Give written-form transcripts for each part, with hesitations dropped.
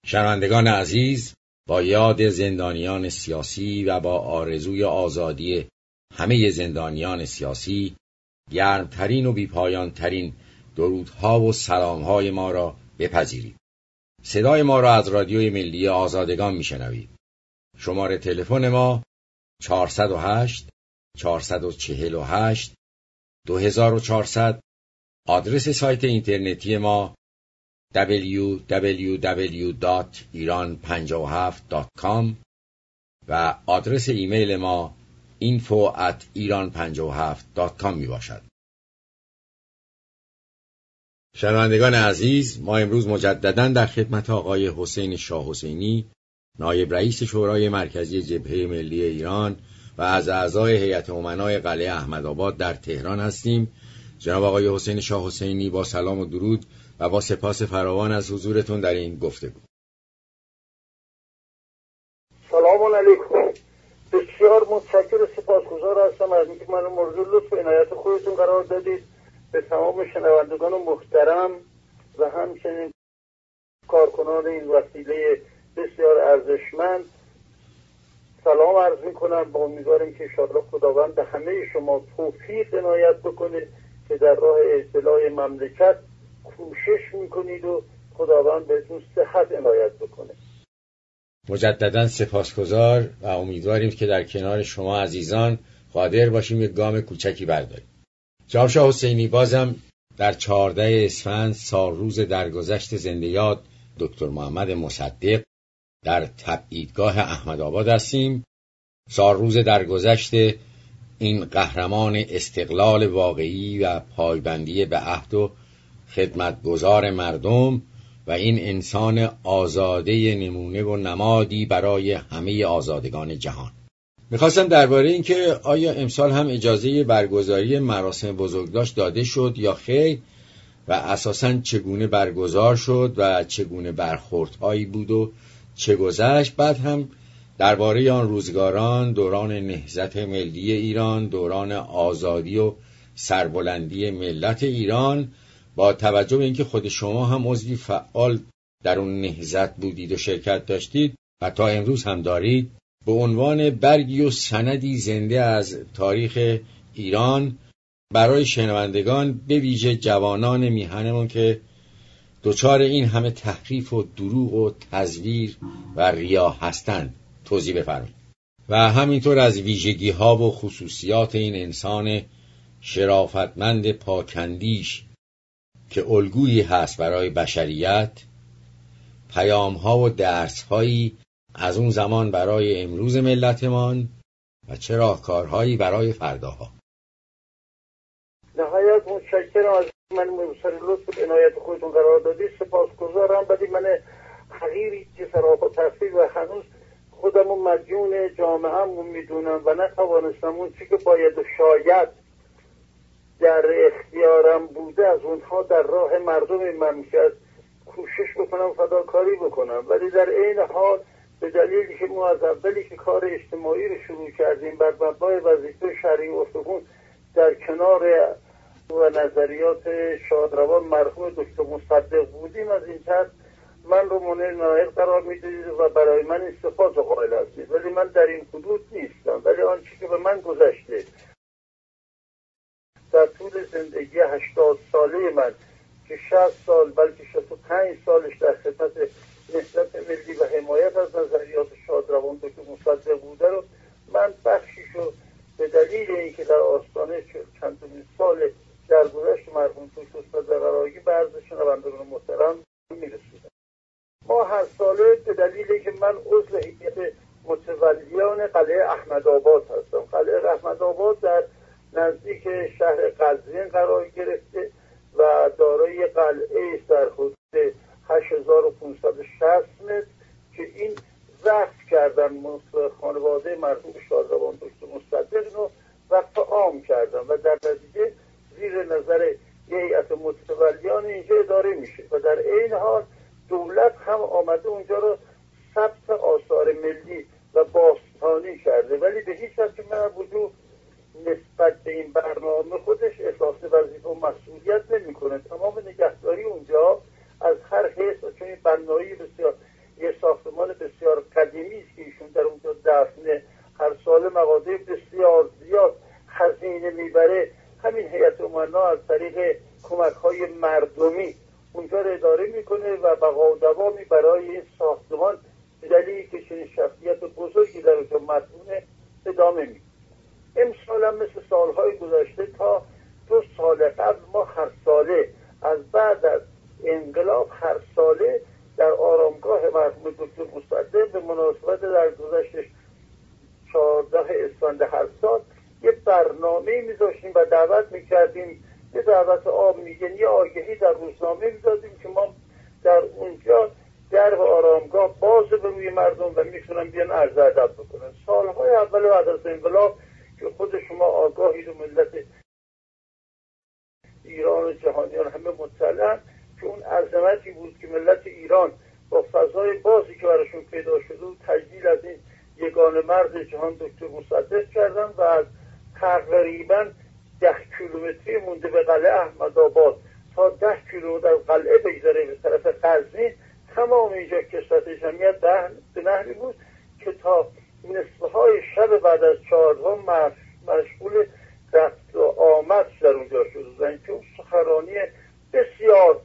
شنوندگان عزیز، با یاد زندانیان سیاسی و با آرزوی آزادی همه زندانیان سیاسی، گرمترین و بیپایانترین درودها و سلامهای ما را بپذیرید. صدای ما را از رادیوی ملی آزادگان میشنوید. شماره تلفن ما 408 448 2400. آدرس سایت اینترنتی ما www.iran57.com و آدرس ایمیل ما info@iran57.com می باشد. شنوندگان عزیز، ما امروز مجدداً در خدمت آقای حسین شاه حسینی، نایب رئیس شورای مرکزی جبهه ملی ایران و از اعضای هیئت امنای قلعه احمدآباد در تهران هستیم. جناب آقای حسین شاه حسینی، با سلام و درود و با سپاس فراوان از حضورتون در این گفتگو. سلام علیکم. بسیار متشکرم و سپاسگزار هستم از اینکه منو مورد لطف و عنایت خودتون قرار دادید. به تمام شنوندگان محترم و همچنین کارکنان این وسیله بسیار ارزشمند سلام عرض میکنم. با امیدوارم که انشاءالله خداوند به همه شما توفیق عنایت بکنه که در راه اصلاح مملکت کوشش میکنید و خداوند بهتون صحت عنایت بکنه. مجددا سپاسگزار و امیدواریم که در کنار شما عزیزان قادر باشیم یک گام کوچکی برداریم. جناب شاه حسینی، بازم در 14 اسفند سالروز درگذشت زنده یاد دکتر محمد مصدق در تبعیدگاه احمدآباد هستیم. سالروز درگذشت این قهرمان استقلال واقعی و پایبندی به عهد و خدمتگزار مردم و این انسان آزاده نمونه و نمادی برای همه آزادگان جهان. میخواستم درباره این که آیا امسال هم اجازه برگزاری مراسم بزرگداشت داده شد یا خیر و اساساً چگونه برگزار شد و چگونه برخوردهایی بود و چه گذشت. بعد هم درباره آن روزگاران، دوران نهضت ملی ایران، دوران آزادی و سربلندی ملت ایران، با توجه به اینکه خود شما هم عضوی فعال در اون نهضت بودید و شرکت داشتید و تا امروز هم دارید، به عنوان برگی و سندی زنده از تاریخ ایران برای شنوندگان، به ویژه جوانان میهنمون که دچار این همه تحریف و دروغ و تزویر و ریا هستند، توضیح بفرمایید. و همینطور از ویژگی ها و خصوصیات این انسان شرافتمند پاکندیش که الگویی هست برای بشریت، پیام ها و درس هایی از اون زمان برای امروز ملتمان و چه راهکارهایی برای فرداها. نهایت متشکرم از من مبصر لطف و عنایت خودتون قرار دادید. سپاسگزارم. ولی من حقیری که سراپا تفصیل و هنوز خودمو مدیون جامعه‌مون میدونم و نتوانستم اون چی که باید و شاید در اختیارم بوده از اونها در راه مردم مملکت کوشش بکنم، فداکاری بکنم. ولی در عین حال به دلیلی که ما از اولی که کار اجتماعی رو شروع کردیم بر مبنای وظیفه شرعی و استخون در کنار و نظریات شادروان مرحوم دکتر مصدق بودیم، از این طرف من رو مانع نایب قرار میدید و برای من استفاده قائل هستید. ولی من در این حدود نیستم. ولی آنچه که به من گذشته در طول زندگی 80 ساله من که 60 سال بلکه 65 سالش در خدمت نهضت ملی و حمایت از نظریات شادروان دکتر مصدق بوده رو من بخشیشو به دلیل اینکه در آستانه چندمین سال درگذشت مرحوم دکتر صدق‌آقایی به عرض شنوندگان محترم میرسیدم. ما هر ساله به دلیل اینکه من عضو هیئت متولیان قلعه احمدآباد هستم. قلعه احمدآباد در نزدیک شهر قزوین قرار گرفته و دارای قلعه است در حدود 8560 متر که این وقف کردن خانواده مرحوم شادروان دکتر مصدق رو وقف عام کردن و در نتیجه زیر نظر هیئت متولیان اینجا اداره میشه و در عین حال دولت هم آمده اونجا رو ثبت آثار ملی و باستانی کرده. ولی به هیچ وجه من وجود نسبت به این برنامه خودش احساس وظیفه و مسئولیت نمیکنه. تمام نگهداری اونجا از هر حیث، چون این بنایی بسیار یه ساختمان بسیار قدیمی است که ایشون در اونجا دفنه. هر سال مغازه بسیار زیاد هزینه میبره. همین هیئت امنا از طریق کمک‌های مردمی اونجا رو اداره میکنه و بقا و دوامی برای این ساختمان به دلیلی که چنین شخصیت بزرگی در اونجا مدفونه ادامه میده. امسال هم مثل سالهای گذشته تا 2 سال قبل ما هر ساله از بعد از انقلاب هر ساله در آرامگاه مرحوم دکتر مصدق به مناسبت در گذشته 14 اسفند هر سال یه برنامه میذاشتیم و دعوت میکردیم. یه دعوت عام میگن یه آگهی در روزنامه میذاشتیم که ما در اونجا در آرامگاه باز به روی مردم و میتونن بیان عرض ادب بکنن. سالهای اول بعد از انقلاب که خود شما آگاهی رو ملت ایران و جهانیان همه مطلعن که اون عظمتی بود که ملت ایران با فضای بازی که براشون پیدا شده و تجلیل از این یگانه مرد جهان دکتر مصدق کردن و از تقریبا 10 کیلومتری مونده به قلعه احمدآباد تا 10 کیلومتر از قلعه بگذره به طرف غزنین تمام اینجا کثرت جمعیت به نحوی بود که تا نصفهای شب بعد از 14 مشغول رفت و آمد در اونجا شده بودن که اون سخنرانی بسیار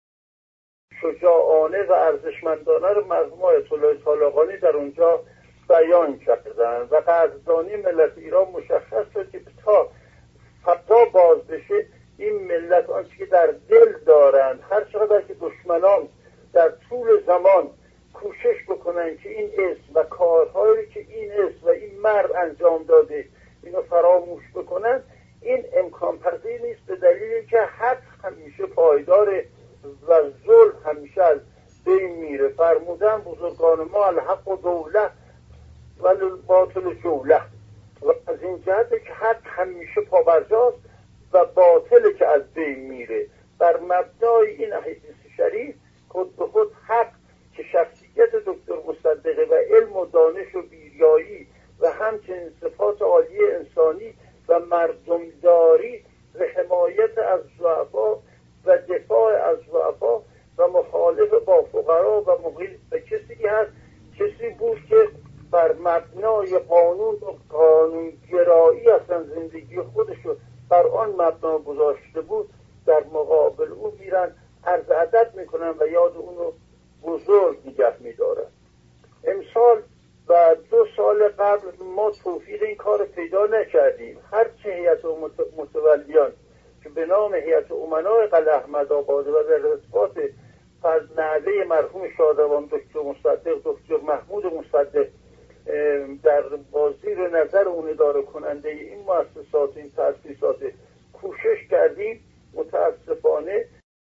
شجاعانه و ارزشمندانه رو مرحوم آیت الله طالقانی در اونجا بیان کردن و قدردانی ملت ایران مشخص شد که تا فضا باز بشه این ملت آنچه که در دل دارند هر چقدر که دشمنان در طول زمان کوشش بکنن که این اسم و کارهایی که این اسم و این مرد انجام داده اینو فراموش بکنن، این امکان پذیر نیست به دلیلی که حق همیشه پایداره و ظلم همیشه از بین میره. فرمودن بزرگان ما الحق و دوله و باطل جوله و از این جهته که حق همیشه پابرجاست و باطل که از بین میره. بر مبنای این حدیث شریف خود به خود حق که شخصیت دکتر مصدقه و علم و دانش و بیریایی و همچنین صفات عالی انسانی و مردمداری و حمایت از ضعفا و دفاع از ضعفا و مخالف با فقرا و محیط و کسی بود که بر مبنای قانون و قانونگرایی اصلا زندگی خودشو بر آن مبنا گذاشته بود. در مقابل اون میرن عرض ادب میکنن و یاد اونو بزرگ نگه میدارن. امسال و 2 سال قبل ما توفیق این کار پیدا نکردیم. هرچه هیئت متولیان که به نام هیئت امنای قلعه احمدآباد و در ارتباط نعره مرحوم شادروان دکتر مصدق دکتر محمود مصدق در بازی رو نظر اون اداره کننده این مؤسسات این تأسیسات کوشش کردیم، متاسفانه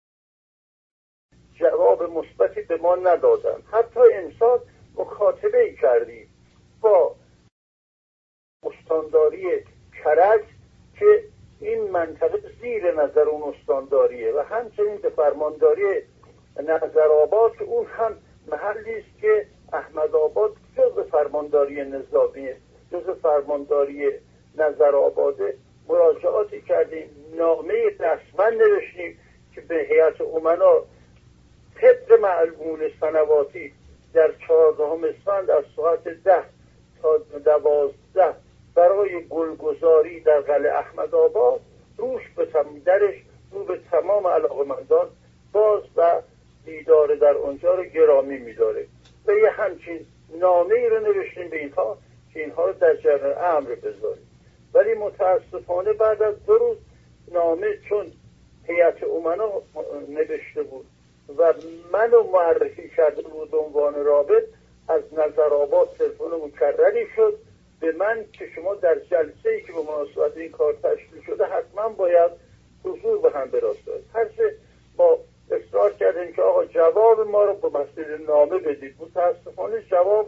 جواب مثبتی به ما ندادن. حتی امسال مکاتبه کردیم با استانداری کرج که این منطقه زیر نظر اون استانداریه و همچنین به فرمانداری نظرآباد که اون هم محلی است که احمدآباد جزء فرمانداری نظامیه، جزء فرمانداری نظرآباده. مراجعاتی کردیم، نامه رسما نوشتیم که به هیئت امنا طبق معلوم سنواتی در 14 اسفند از ساعت 10 تا 12 برای گلگذاری در قلعه احمدآباد روش به تمام علاقمندان باز و دیدار در اونجا رو گرامی می‌داره و یه همچین نامه ای رو نوشتیم به اینها که اینها رو در جریان امر بذاریم. ولی متاسفانه بعد از 2 روز نامه چون هیئت امنا نوشته بود و منو معرفی کرده بود عنوان رابط، از نظرآباد تلفن مکرری شد به من که شما در جلسه‌ای که به مناسبت این کار تشکیل شده حتما باید حضور به هم براستید. هرچه با اصرار کردیم که آقا جواب ما رو به وسیله نامه بدید. متاسفانه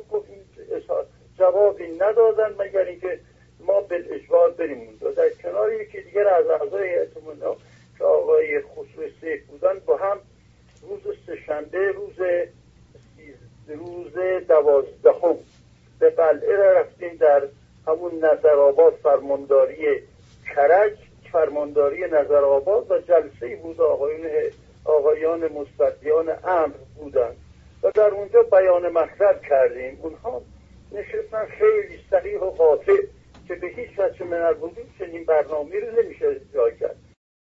جوابی ندادن مگر اینکه ما بالاجبار بریم اونجا. در کنار یکی دیگر از اعضای هیئت امنا که آقای خسرو سیف بودن با هم روز سه‌شنبه روز 12 به قلعه رفتیم در همون نظرآباد فرمانداری کرج، فرمانداری نظرآباد و جلسه‌ای بود آقایان مصدیان امر بودند و در اونجا بیان مطلب کردیم. اونها نشستن خیلی صریح و قاطع که به هیچ وجه من الوجود چنین برنامه‌ای رو نمیشه اجرا کرد.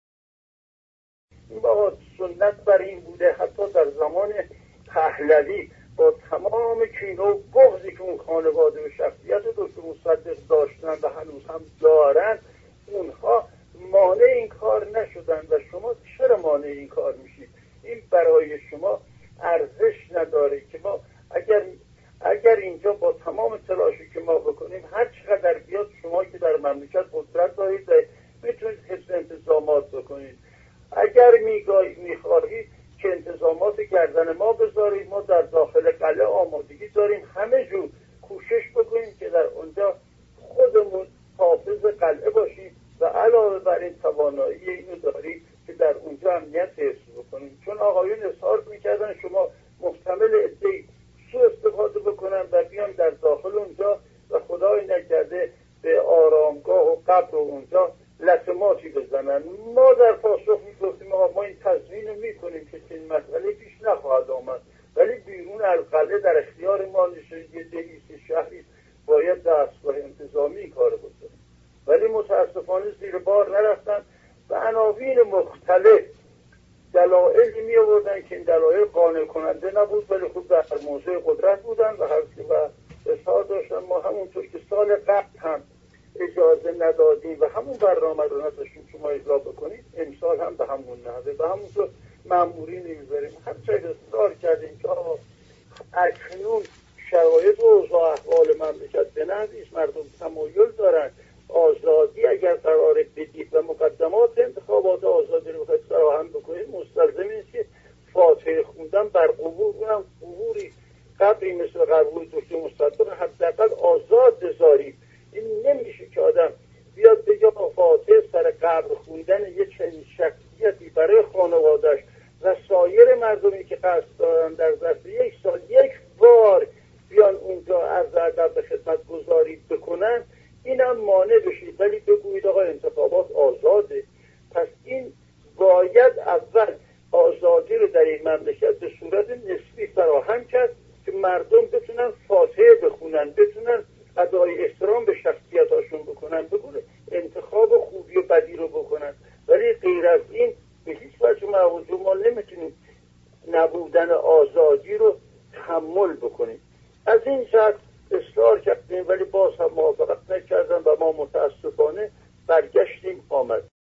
این با سنت بر این بوده، حتی در زمان پهلوی با تمام کینه و بغضی که اون خانواده و شخصیت دکتر مصدق داشتن و هنوز هم دارن، اونها مانع این کار نشدن. و شما چرا مانع این کار میشید؟ این برای شما ارزش نداره که ما اگر اینجا با تمام تلاشی که ما بکنیم هر چقدر بیاد، شما که در مملکت قدرت دارید میتونید حفظ انتظامات بکنید. اگر میخواهید که انتظامات گردن ما بذارید، ما در داخل قلعه آمادگی داریم، همه جور کوشش بکنیم که در اونجا خودمون حافظ قلعه باشیم و علاوه بر این توانایی اینو داریم که در اونجا امنیت حفظ بکنیم. چون آقایون اظهار میکردن شما محتمل عده‌ای سوء استفاده بکنن و بیان در داخل اونجا و خدای نکرده به آرامگاه و قبر اونجا لطماتی بزنن. ما در پاسخ میگفتیم ما این تضمین میکنیم که این مسئله پیش نخواهد آمد، ولی بیرون از قلعه در اختیار ما نشده دهیست شهری باید دستگاه انتظامی کار بکنیم. ولی متاسفانه زیر بار نرفتن و عناوین مختلف دلایلی می آوردن که این دلایل قانع کننده نبود، ولی خود در موضع قدرت بودن و اظهار داشتن ما همونطور که سال قبل هم اجازه ندادیم و همون برنامه رو نداشتیم شما اجرا بکنید، امسال هم به همون نحوه و همونطور مأمورین نمیذاریم. هر چه اصرار کردیم که اکنون شرایط و اوضاع احوال مملکت به نحوی است، مردم تمایل دارن آزادی اگر قراره بدید و مقدمات انتخابات آزادی رو بخواید فراهم بکنید، مستلزم است که فاتحه خوندن بر قبور، اونم قبوری قبری مثل قبور دکتر مصدق حداقل آزاد بذارید. این نمیشه که آدم بیاد بگه فاتحه سر قبر خوندن یه چنین شخصیتی برای خانواده‌اش و سایر مردمی که قصد دارن در ظرف یک سال یک بار بیان اونجا عرض ادب به خدمت گذاری بکنن، اینم مانع بشید. ولی بگویید آقا انتخابات آزاده. پس این باید اول آزادی رو در این مملکت به صورت نسبی فراهم کرد که مردم بتونن فاتحه بخونن، بتونن ادای احترام به شخصیتاشون بکنن، بگوره انتخاب خوبی و بدی رو بکنن. ولی غیر از این به هیچ وجه ما نمیتونیم نبودن آزادی رو تحمل بکنیم. از این جهت اصرار کردیم ولی باز هم موافقت نکردن و ما متاسفانه برگشتیم آمد.